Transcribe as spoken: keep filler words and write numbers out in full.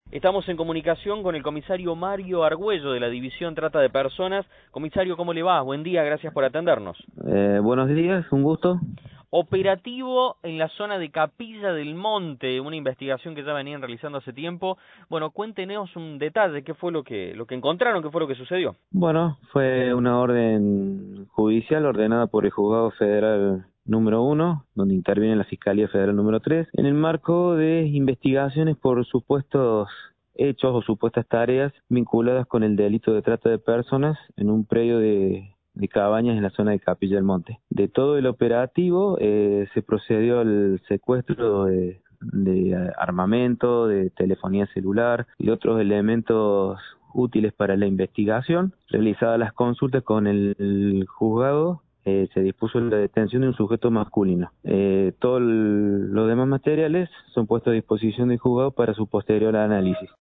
Estamos en comunicación con el comisario Mario Argüello de la División Trata de Personas. Comisario, ¿cómo le va? Buen día, gracias por atendernos. Eh, buenos días, un gusto. Operativo en la zona de Capilla del Monte, una investigación que ya venían realizando hace tiempo. Bueno, cuéntenos un detalle, ¿qué fue lo que lo que encontraron, qué fue lo que sucedió? Bueno, fue una orden judicial ordenada por el Juzgado Federal número uno, donde interviene la Fiscalía Federal número tres, en el marco de investigaciones por supuestos hechos o supuestas tareas vinculadas con el delito de trata de personas en un predio de, de cabañas en la zona de Capilla del Monte. De todo el operativo eh, se procedió al secuestro de, de armamento, de telefonía celular y otros elementos útiles para la investigación. Realizadas las consultas con el, el juzgado, eh, se dispuso la detención de un sujeto masculino. Eh, todos los demás materiales son puestos a disposición del juzgado para su posterior análisis.